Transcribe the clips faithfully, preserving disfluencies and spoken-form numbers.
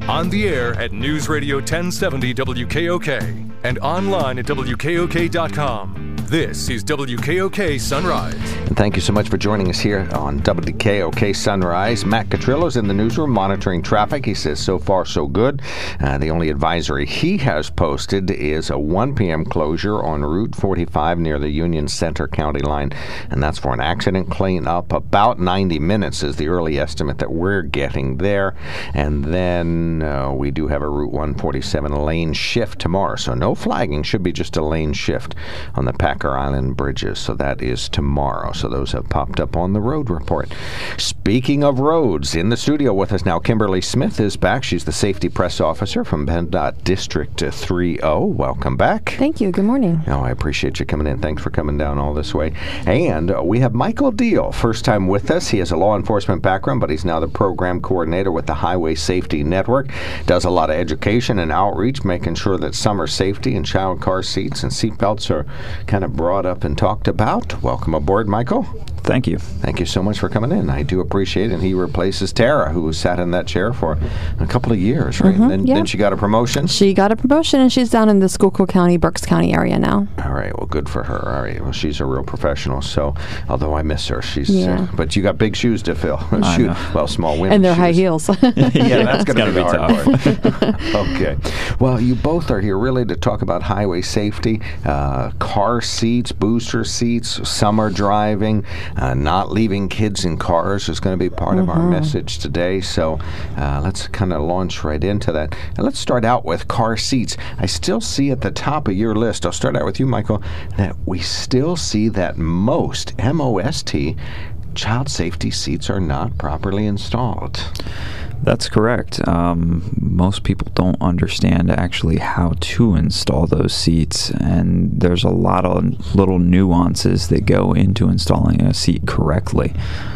On the air at News Radio ten seventy W K O K and online at W K O K dot com. This is W K O K Sunrise. And thank you so much for joining us here on W K O K Sunrise. Matt Catrillo's in the newsroom monitoring traffic. He says so far so good. Uh, the only advisory he has posted is a one p.m. closure on Route forty-five near the Union Center County line. And that's for an accident cleanup. About ninety minutes is the early estimate that we're getting there. And then uh, we do have a Route one forty-seven lane shift tomorrow. So no flagging. Should be just a lane shift on the Packer Island bridges. So that is tomorrow. So those have popped up on the road report. Speaking of roads, in the studio with us now, Kimberly Smith is back. She's the safety press officer from PennDOT District three oh. Welcome back. Thank you. Good morning. Oh, I appreciate you coming in. Thanks for coming down all this way. And uh, we have Michael Deal, first time with us. He has a law enforcement background, but he's now the program coordinator with the Highway Safety Network. Does a lot of education and outreach, making sure that summer safety and child car seats and seatbelts are kind of brought up and talked about. Welcome aboard, Michael. Thank you. Thank you so much for coming in. I do appreciate it. And he replaces Tara, who sat in that chair for a couple of years, right? Mm-hmm, and then, yeah. then she got a promotion? She got a promotion, and she's down in the Schuylkill County, Berks County area now. All right. Well, good for her. All right. Well, she's a real professional. So, although I miss her, she's. Yeah. Uh, but you got big shoes to fill. I Shoe, know. well, small women's And they're shoes. high heels. Yeah, that's going to be be the hard tough. part. Okay. Well, you both are here really to talk about highway safety, uh, car seats, booster seats, summer driving, uh, not leaving kids in cars is going to be part mm-hmm. of our message today. So uh, let's kind of launch right into that. And let's start out with car seats. I still see at the top of your list, I'll start out with you, Michael, that we still see that most, M O S T, child safety seats are not properly installed. That's correct. Um, most people don't understand actually how to install those seats, and there's a lot of little nuances that go into installing a seat correctly.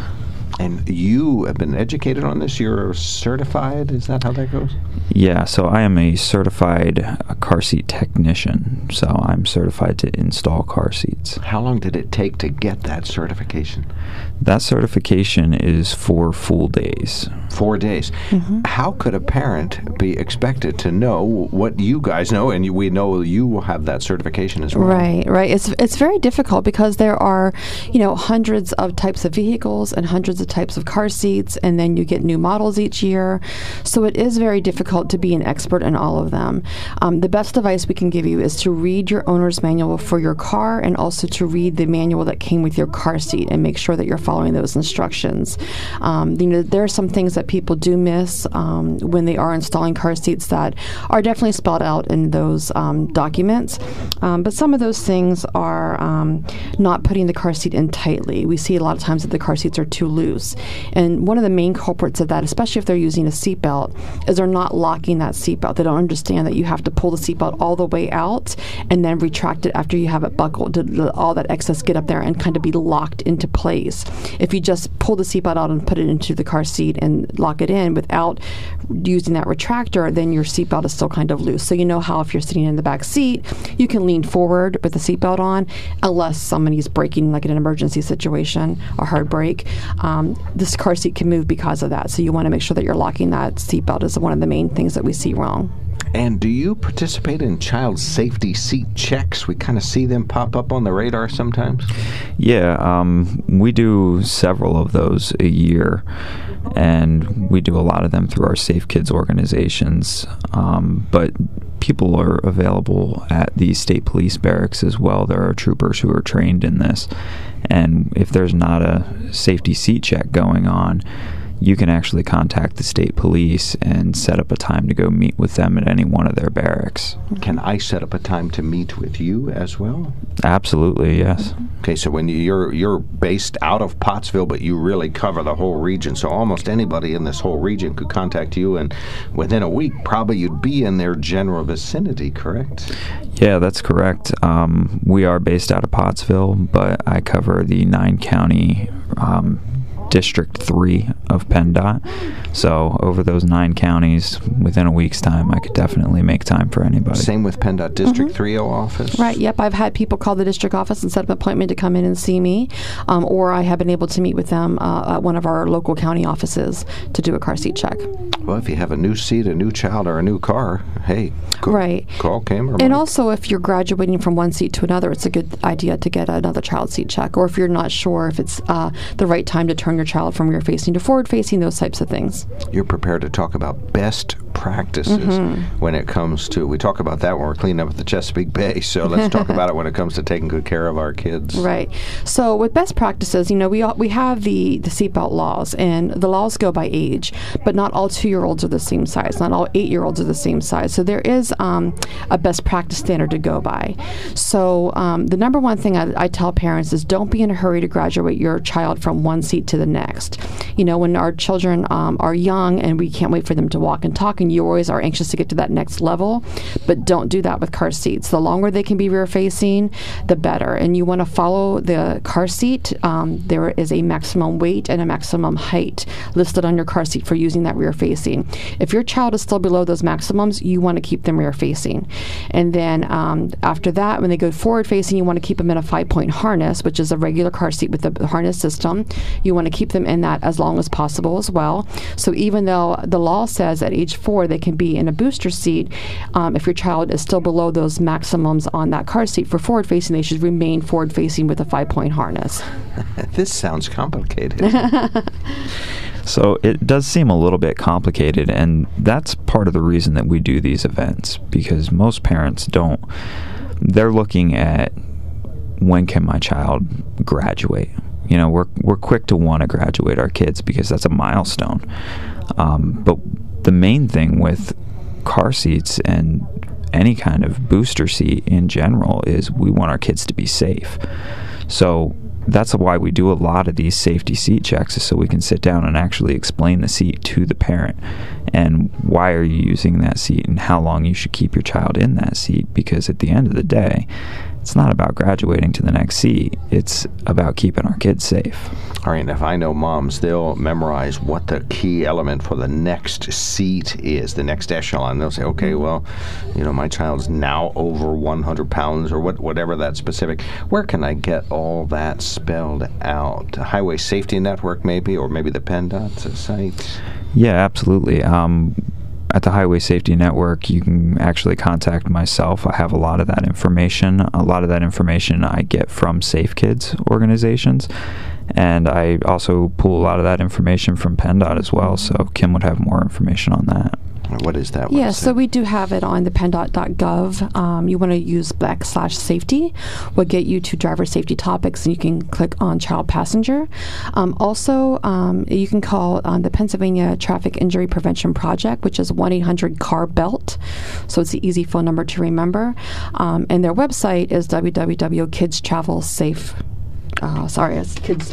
And you have been educated on this? You're certified? Is that how that goes? Yeah, so I am a certified uh, car seat technician, so I'm certified to install car seats. How long did it take to get that certification? That certification is four full days. Four days. Mm-hmm. How could a parent be expected to know what you guys know, and you, we know you will have that certification as well? Right, right. It's it's very difficult because there are, you know, hundreds of types of vehicles and hundreds of types of car seats, and then you get new models each year. So it is very difficult to be an expert in all of them. Um, the best advice we can give you is to read your owner's manual for your car, and also to read the manual that came with your car seat, and make sure that you're following those instructions. Um, you know, there are some things that people do miss um, when they are installing car seats that are definitely spelled out in those um, documents. Um, but some of those things are um, not putting the car seat in tightly. We see a lot of times that the car seats are too loose. And one of the main culprits of that, especially if they're using a seatbelt, is they're not locking that seatbelt. They don't understand that you have to pull the seatbelt all the way out and then retract it after you have it buckled to let all that excess get up there and kind of be locked into place. If you just pull the seatbelt out and put it into the car seat and lock it in without using that retractor, then your seatbelt is still kind of loose. So you know how if you're sitting in the back seat, you can lean forward with the seatbelt on, unless somebody's braking, like in an emergency situation, a hard brake. Um, this car seat can move because of that. So you want to make sure that you're locking that seatbelt is one of the main things that we see wrong. And do you participate in child safety seat checks? We kind of see them pop up on the radar sometimes. Yeah, um, we do several of those a year, and we do a lot of them through our Safe Kids organizations. Um, but people are available at the state police barracks as well. There are troopers who are trained in this. And if there's not a safety seat check going on, you can actually contact the state police and set up a time to go meet with them at any one of their barracks. Can I set up a time to meet with you as well? Absolutely, yes. Okay, so when you're you're based out of Pottsville, but you really cover the whole region, so almost anybody in this whole region could contact you, and within a week, probably you'd be in their general vicinity, correct? Yeah, that's correct. Um, we are based out of Pottsville, but I cover the nine-county um District three of PennDOT. So over those nine counties, within a week's time, I could definitely make time for anybody. Same with PennDOT District mm-hmm. three oh office? Right, yep. I've had people call the district office and set up an appointment to come in and see me, um, or I have been able to meet with them uh, at one of our local county offices to do a car seat check. Well, if you have a new seat, a new child, or a new car, hey, call, right. call Kim or Mike. And also, if you're graduating from one seat to another, it's a good idea to get another child seat check, or if you're not sure if it's uh, the right time to turn your child from rear-facing to forward-facing, those types of things. You're prepared to talk about best practices mm-hmm. when it comes to, we talk about that when we're cleaning up at the Chesapeake Bay, so let's talk about it when it comes to taking good care of our kids. Right. So with best practices, you know, we we have the, the seatbelt laws, and the laws go by age, but not all two-year-olds are the same size. Not all eight-year-olds are the same size. So there is um, a best practice standard to go by. So um, the number one thing I, I tell parents is don't be in a hurry to graduate your child from one seat to the next. You know, when our children um, are young and we can't wait for them to walk and talk, and you always are anxious to get to that next level, but don't do that with car seats. The longer they can be rear-facing, the better. And you want to follow the car seat. Um, there is a maximum weight and a maximum height listed on your car seat for using that rear-facing. If your child is still below those maximums, you want to keep them rear-facing. And then um, after that, when they go forward-facing, you want to keep them in a five-point harness, which is a regular car seat with the harness system. You want to keep them in that as long as possible as well. So even though the law says at age four they can be in a booster seat, um, if your child is still below those maximums on that car seat for forward-facing, they should remain forward-facing with a five-point harness. This sounds complicated. So it does seem a little bit complicated, and that's part of the reason that we do these events, because most parents don't, they're looking at when can my child graduate. You know, we're we're quick to want to graduate our kids because that's a milestone. Um, but the main thing with car seats and any kind of booster seat in general is we want our kids to be safe. So that's why we do a lot of these safety seat checks, is so we can sit down and actually explain the seat to the parent and why are you using that seat and how long you should keep your child in that seat, because at the end of the day, it's not about graduating to the next seat. It's about keeping our kids safe. All right, and if I know moms, they'll memorize what the key element for the next seat is, the next echelon. They'll say, okay, well, you know, my child's now over one hundred pounds or what, whatever that specific. Where can I get all that spelled out? Highway Safety Network maybe, or maybe the PennDOT site? Yeah, absolutely. Um, At the Highway Safety Network, you can actually contact myself. I have a lot of that information. A lot of that information I get from Safe Kids organizations, and I also pull a lot of that information from PennDOT as well, so Kim would have more information on that. What is that? Yeah, so we do have it on the penndot dot gov. Um, you want to use backslash safety. We'll get you to driver safety topics, and you can click on child passenger. Um, also, um, you can call um, the Pennsylvania Traffic Injury Prevention Project, which is one eight hundred car belt. So it's an easy phone number to remember. Um, and their website is w w w dot kids travel safe. Uh, sorry, it's kids.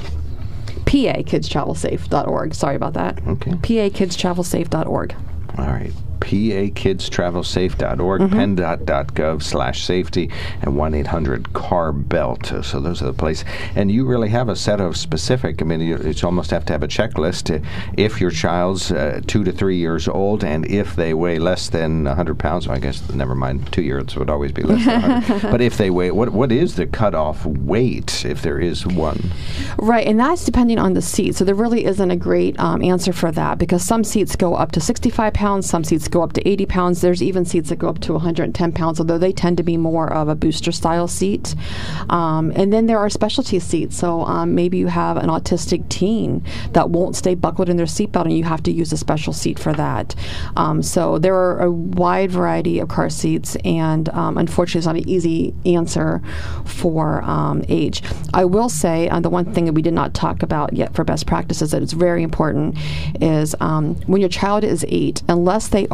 P A kids travel safe dot org. Sorry about that. Okay. P A kids travel safe dot org. All right. P A kids travel safe dot org, mm-hmm. penndot dot gov slash safety, and one eight hundred car belt. So those are the places. And you really have a set of specific, I mean, you it's almost have to have a checklist to, if your child's uh, two to three years old and if they weigh less than one hundred pounds, well, I guess, never mind, two-year-olds would always be less than one hundred. But if they weigh, what what is the cutoff weight, if there is one? Right, and that's depending on the seat. So there really isn't a great um, answer for that, because some seats go up to sixty-five pounds, some seats go up to eighty pounds. There's even seats that go up to one hundred ten pounds, although they tend to be more of a booster style seat. Um, and then there are specialty seats. So um, maybe you have an autistic teen that won't stay buckled in their seatbelt, and you have to use a special seat for that. Um, so there are a wide variety of car seats, and um, unfortunately, it's not an easy answer for um, age. I will say uh, the one thing that we did not talk about yet for best practices that is very important is um, when your child is eight, unless they are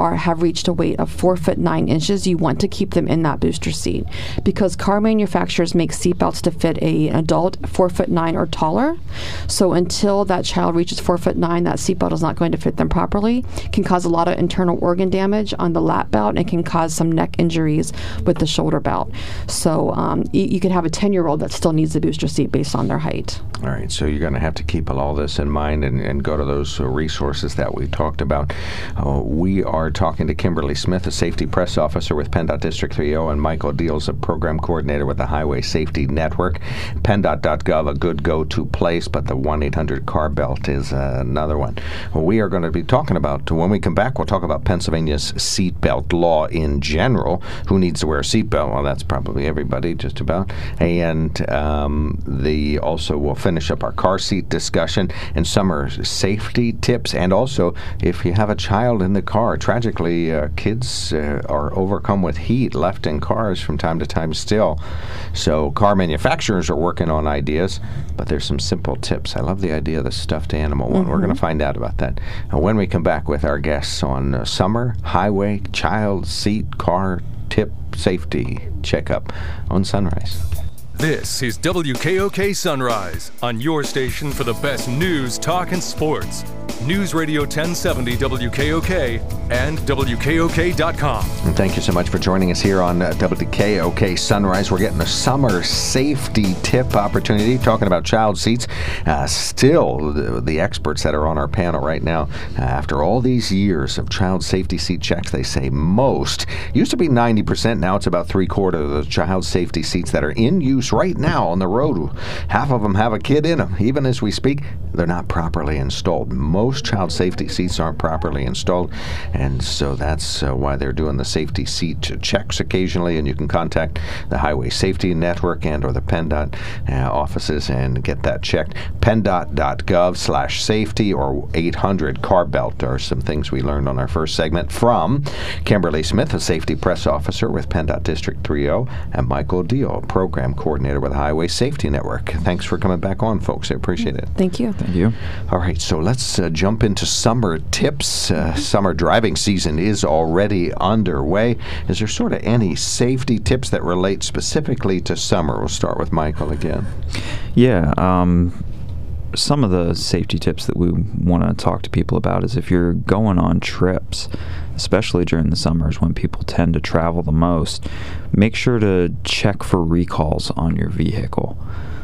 are have reached a weight of four foot nine inches, you want to keep them in that booster seat, because car manufacturers make seatbelts to fit a, an adult four foot nine or taller. So until that child reaches four foot nine, that seatbelt is not going to fit them properly. It can cause a lot of internal organ damage on the lap belt, and can cause some neck injuries with the shoulder belt. So um, you, you could have a ten-year-old that still needs a booster seat based on their height. All right, so you're going to have to keep all this in mind and, and go to those uh, resources that we talked about. Uh, we are talking to Kimberly Smith, a safety press officer with PennDOT District three oh, and Michael Deals, a program coordinator with the Highway Safety Network. PennDOT dot gov, a good go-to place, but the one eight hundred car belt is uh, another one. Well, we are going to be talking about, when we come back, we'll talk about Pennsylvania's seatbelt law in general. Who needs to wear a seatbelt? Well, that's probably everybody, just about. And um, the also we'll finish up our car seat discussion and summer safety tips. And also, if you have a child in the car, tragically, uh, kids uh, are overcome with heat left in cars from time to time still. So car manufacturers are working on ideas, but there's some simple tips. I love the idea of the stuffed animal one. Mm-hmm. We're going to find out about that uh, when we come back with our guests on uh, summer, highway, child seat, car tip safety checkup on Sunrise. This is W K O K Sunrise, on your station for the best news, talk, and sports. News Radio ten seventy W K O K and W K O K dot com. And thank you so much for joining us here on uh, W K O K Sunrise. We're getting a summer safety tip opportunity, talking about child seats. Uh, still, the, the experts that are on our panel right now, uh, after all these years of child safety seat checks, they say most, used to be ninety percent, now it's about three-quarters of the child safety seats that are in use right now on the road. Half of them have a kid in them. Even as we speak, they're not properly installed. Most child safety seats aren't properly installed, and so that's uh, why they're doing the safety seat checks occasionally, and you can contact the Highway Safety Network and or the PennDOT uh, offices and get that checked. PennDOT dot gov slash safety or eight hundred car belt are some things we learned on our first segment from Kimberly Smith, a safety press officer with PennDOT District three oh, and Michael Deal, program coordinator with the Highway Safety Network. Thanks for coming back on, folks. I appreciate it. Thank you. Thank you. All right, so let's uh, jump into summer tips. Uh, summer driving season is already underway. Is there sort of any safety tips that relate specifically to summer? We'll start with Michael again. Yeah. Um, some of the safety tips that we want to talk to people about is if you're going on trips, especially during the summers when people tend to travel the most, make sure to check for recalls on your vehicle.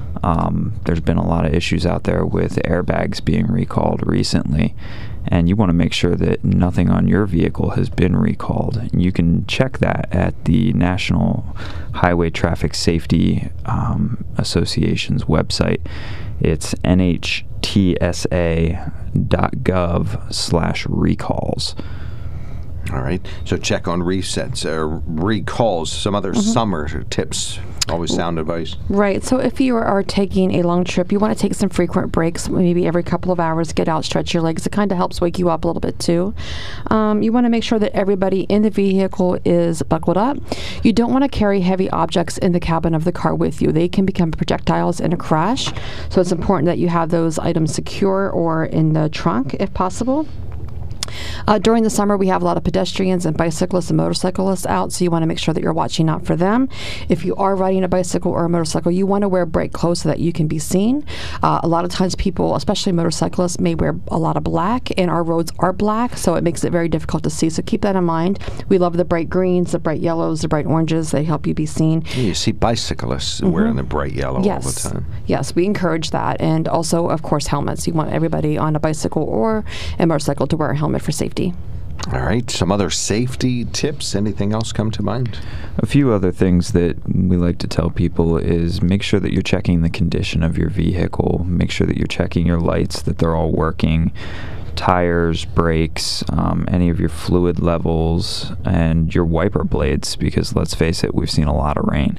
Um, there's been a lot of issues out there with airbags being recalled recently, and you want to make sure that nothing on your vehicle has been recalled. And you can check that at the National Highway Traffic Safety um, Association's website. It's N H T S A dot gov slash recalls. All right. So check on resets, uh, recalls, some other mm-hmm. summer tips. Always sound advice. Right. So if you are taking a long trip, you want to take some frequent breaks, maybe every couple of hours, get out, stretch your legs. It kind of helps wake you up a little bit too. Um, you want to make sure that everybody in the vehicle is buckled up. You don't want to carry heavy objects in the cabin of the car with you. They can become projectiles in a crash. So it's important that you have those items secure or in the trunk if possible. Uh, during the summer, we have a lot of pedestrians and bicyclists and motorcyclists out, so you want to make sure that you're watching out for them. If you are riding a bicycle or a motorcycle, you want to wear bright clothes so that you can be seen. Uh, a lot of times people, especially motorcyclists, may wear a lot of black, and our roads are black, so it makes it very difficult to see. So keep that in mind. We love the bright greens, the bright yellows, the bright oranges. They help you be seen. Yeah, you see bicyclists mm-hmm. wearing the bright yellow yes. all the time. Yes, we encourage that. And also, of course, helmets. You want everybody on a bicycle or a motorcycle to wear a helmet for safety. All right. Some other safety tips? Anything else come to mind? A few other things that we like to tell people is make sure that you're checking the condition of your vehicle. Make sure that you're checking your lights, that they're all working, tires, brakes, um, any of your fluid levels, and your wiper blades, because let's face it, we've seen a lot of rain.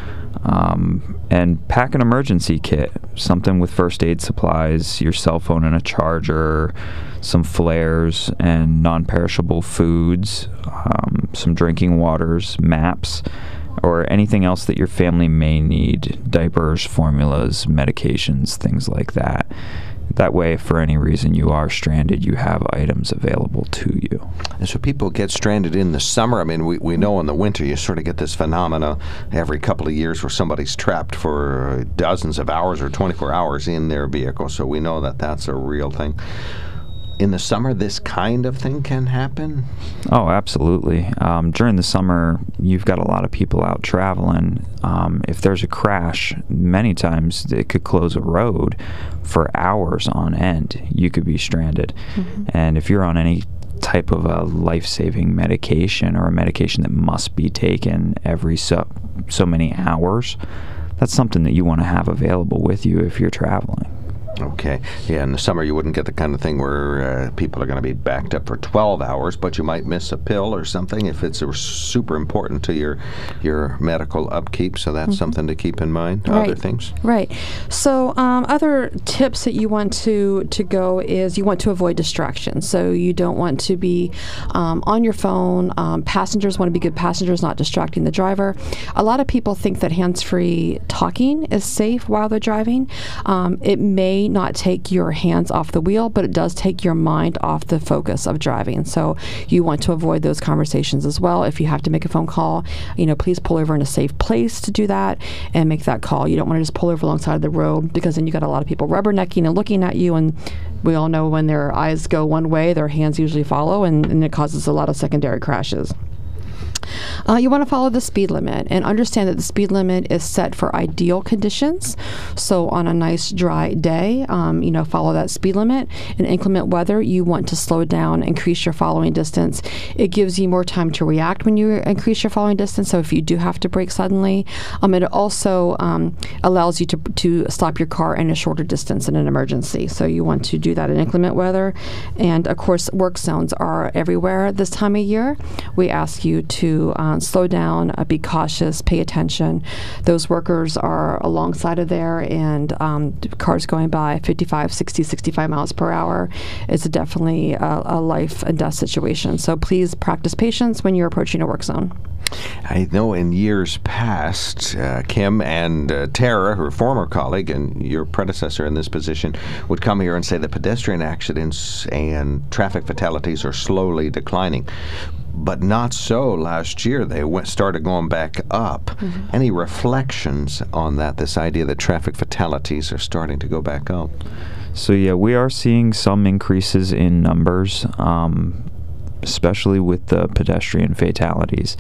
Um, and pack an emergency kit, something with first aid supplies, your cell phone and a charger, some flares and non-perishable foods, um, some drinking waters, maps, or anything else that your family may need, diapers, formulas, medications, things like that. That way, if for any reason you are stranded, you have items available to you. And so people get stranded in the summer. I mean, we, we know in the winter you sort of get this phenomena every couple of years where somebody's trapped for dozens of hours or twenty-four hours in their vehicle. So we know that that's a real thing. In the summer, this kind of thing can happen? Oh, absolutely. Um, during the summer, you've got a lot of people out traveling. Um, if there's a crash, many times it could close a road for hours on end. You could be stranded. Mm-hmm. And if you're on any type of a life-saving medication or a medication that must be taken every so, so many hours, that's something that you want to have available with you if you're traveling. Okay. Yeah, in the summer you wouldn't get the kind of thing where uh, people are going to be backed up for twelve hours, but you might miss a pill or something if it's a, super important to your your medical upkeep, so that's mm-hmm. something to keep in mind. Right. Other things? Right. So um, other tips that you want to, to go is you want to avoid distractions. So you don't want to be um, on your phone. Um, passengers want to be good passengers, not distracting the driver. A lot of people think that hands-free talking is safe while they're driving. Um, it may not take your hands off the wheel, but it does take your mind off the focus of driving. So you want to avoid those conversations as well. If you have to make a phone call, you know, please pull over in a safe place to do that and make that call. You don't want to just pull over alongside the road, because then you got a lot of people rubbernecking and looking at you, and we all know when their eyes go one way, their hands usually follow, and, and it causes a lot of secondary crashes. Uh, you want to follow the speed limit and understand that the speed limit is set for ideal conditions. So on a nice dry day, um, you know, follow that speed limit. In inclement weather, you want to slow down, increase your following distance. It gives you more time to react when you increase your following distance. So if you do have to brake suddenly, um, it also um, allows you to to stop your car in a shorter distance in an emergency. So you want to do that in inclement weather. And of course, work zones are everywhere this time of year. We ask you to Uh, slow down, uh, be cautious, pay attention. Those workers are alongside of there, and um, cars going by fifty-five, sixty, sixty-five miles per hour is definitely a, a life and death situation. So please practice patience when you're approaching a work zone. I know in years past, uh, Kim and uh, Tara, her former colleague and your predecessor in this position, would come here and say that pedestrian accidents and traffic fatalities are slowly declining. But not so last year. They went, started going back up. Mm-hmm. Any reflections on that, this idea that traffic fatalities are starting to go back up? So, yeah, we are seeing some increases in numbers, um, especially with the pedestrian fatalities.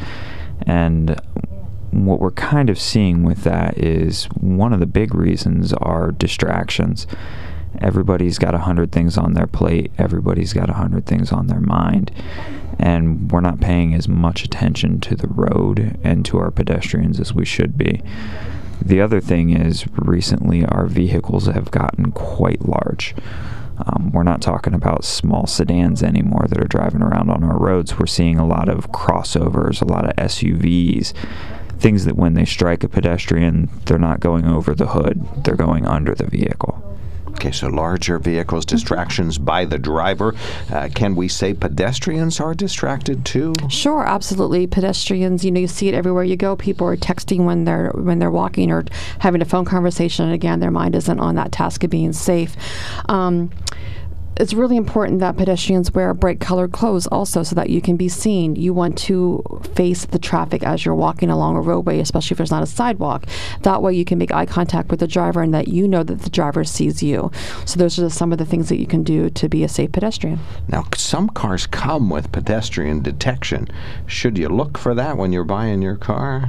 And what we're kind of seeing with that is one of the big reasons are distractions. Everybody's got a hundred things on their plate. Everybody's got a hundred things on their mind. And we're not paying as much attention to the road and to our pedestrians as we should be. The other thing is, recently our vehicles have gotten quite large. Um, we're not talking about small sedans anymore that are driving around on our roads. We're seeing a lot of crossovers, a lot of S U Vs, things that when they strike a pedestrian, they're not going over the hood, they're going under the vehicle. Okay, so larger vehicles, distractions by the driver. Uh, can we say pedestrians are distracted too? Sure, absolutely. Pedestrians, you know, you see it everywhere you go. People are texting when they're when they're walking or having a phone conversation, and again, their mind isn't on that task of being safe. Um, It's really important that pedestrians wear bright-colored clothes also, so that you can be seen. You want to face the traffic as you're walking along a roadway, especially if there's not a sidewalk. That way you can make eye contact with the driver, and that you know that the driver sees you. So those are some of the things that you can do to be a safe pedestrian. Now, some cars come with pedestrian detection. Should you look for that when you're buying your car?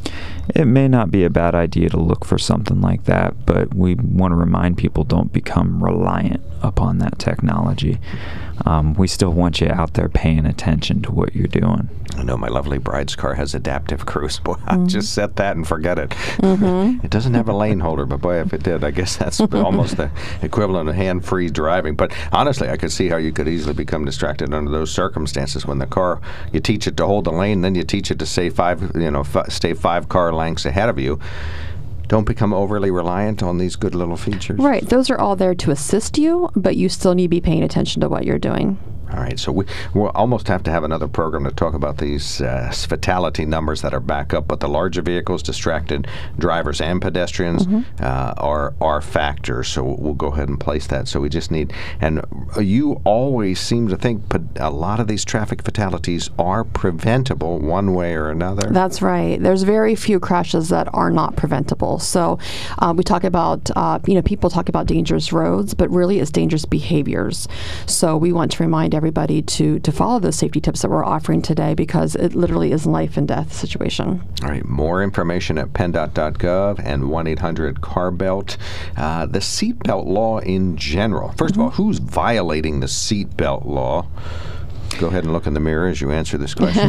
It may not be a bad idea to look for something like that, but we want to remind people, don't become reliant upon that technology. Um, we still want you out there paying attention to what you're doing. I know my lovely bride's car has adaptive cruise. Boy, mm-hmm. I just set that and forget it. Mm-hmm. It doesn't have a lane holder, but boy, if it did, I guess that's almost the equivalent of hand-free driving. But honestly, I could see how you could easily become distracted under those circumstances when the car, you teach it to hold the lane, then you teach it to stay five, you know, f- stay five car lengths ahead of you. Don't become overly reliant on these good little features. Right. Those are all there to assist you, but you still need to be paying attention to what you're doing. All right, so we, we'll almost have to have another program to talk about these uh, fatality numbers that are back up, but the larger vehicles, distracted drivers and pedestrians mm-hmm. uh, are are factors, so we'll go ahead and place that. So we just need, and you always seem to think a lot of these traffic fatalities are preventable one way or another. That's right. There's very few crashes that are not preventable. So uh, we talk about, uh, you know, people talk about dangerous roads, but really it's dangerous behaviors. So we want to remind everybody to to follow the safety tips that we're offering today, because it literally is life and death situation. All right, more information at PennDOT dot gov and one eight hundred car belt. Uh, the seatbelt law in general. First mm-hmm. of all, who's violating the seatbelt law? Go ahead and look in the mirror as you answer this question.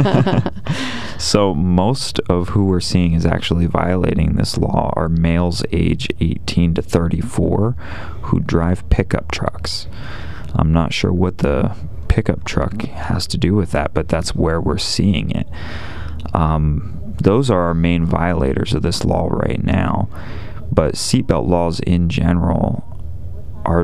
So most of who we're seeing is actually violating this law are males age eighteen to thirty-four who drive pickup trucks. I'm not sure what the pickup truck has to do with that, but that's where we're seeing it. Um, those are our main violators of this law right now. But seatbelt laws in general are,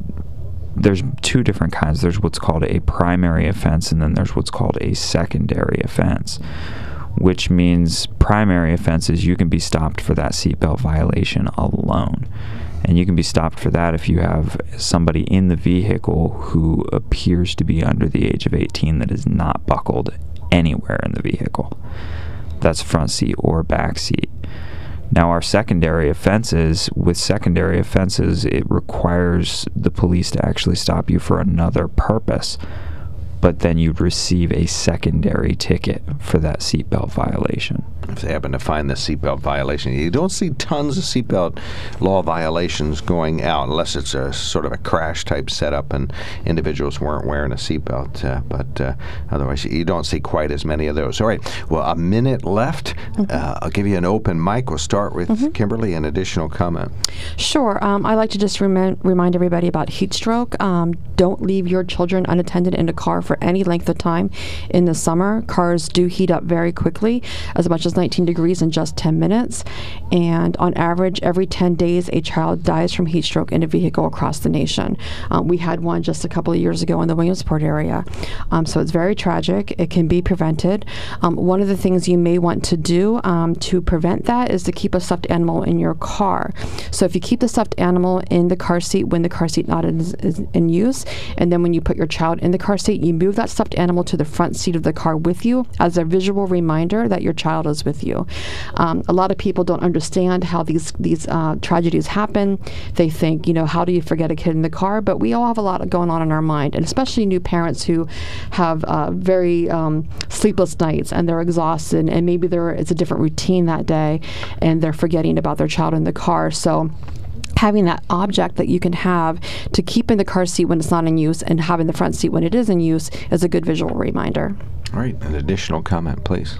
there's two different kinds. There's what's called a primary offense, and then there's what's called a secondary offense, which means primary offenses, you can be stopped for that seatbelt violation alone. And you can be stopped for that if you have somebody in the vehicle who appears to be under the age of eighteen that is not buckled anywhere in the vehicle. That's front seat or back seat. Now, our secondary offenses, with secondary offenses, it requires the police to actually stop you for another purpose, but then you'd receive a secondary ticket for that seatbelt violation. If they happen to find the seatbelt violation, you don't see tons of seatbelt law violations going out unless it's a sort of a crash type setup and individuals weren't wearing a seatbelt. Uh, but uh, otherwise, you don't see quite as many of those. All right. Well, a minute left. Mm-hmm. Uh, I'll give you an open mic. We'll start with mm-hmm. Kimberly. An additional comment. Sure. Um, I like to just rem- remind everybody about heat stroke. Um, don't leave your children unattended in a car for any length of time in the summer. Cars do heat up very quickly, as much as nineteen degrees in just ten minutes. And on average, every ten days, a child dies from heat stroke in a vehicle across the nation. Um, we had one just a couple of years ago in the Williamsport area. Um, so it's very tragic. It can be prevented. Um, one of the things you may want to do um, to prevent that is to keep a stuffed animal in your car. So if you keep the stuffed animal in the car seat when the car seat not is, is in use, and then when you put your child in the car seat, you move that stuffed animal to the front seat of the car with you as a visual reminder that your child is with you. Um, a lot of people don't understand how these these uh, tragedies happen. They think, you know, how do you forget a kid in the car? But we all have a lot going on in our mind, and especially new parents who have uh, very um, sleepless nights and they're exhausted, and maybe there it's a different routine that day, and they're forgetting about their child in the car. So having that object that you can have to keep in the car seat when it's not in use and having the front seat when it is in use is a good visual reminder. All right. An additional comment, please.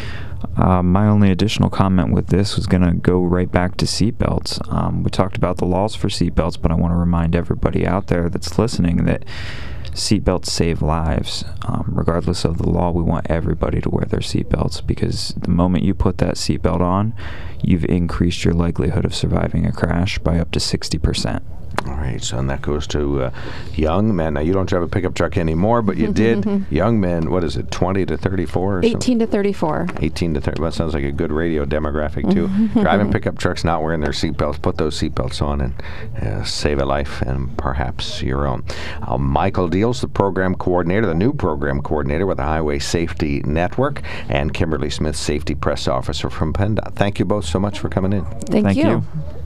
Uh, my only additional comment with this was going to go right back to seatbelts. Um, we talked about the laws for seatbelts, but I want to remind everybody out there that's listening that seatbelts save lives. Um, regardless of the law, we want everybody to wear their seatbelts, because the moment you put that seatbelt on, you've increased your likelihood of surviving a crash by up to sixty percent. All right, so and that goes to uh, young men. Now, you don't drive a pickup truck anymore, but you did. Young men, what is it, twenty to thirty-four? Or eighteen something? To thirty-four. eighteen to thirty. Well, that sounds like a good radio demographic, too. Driving pickup trucks, not wearing their seatbelts. Put those seatbelts on and uh, save a life, and perhaps your own. Uh, Michael Deals, the program coordinator, the new program coordinator with the Highway Safety Network, and Kimberly Smith, safety press officer from PennDOT. Thank you both so much for coming in. Thank, Thank you. you.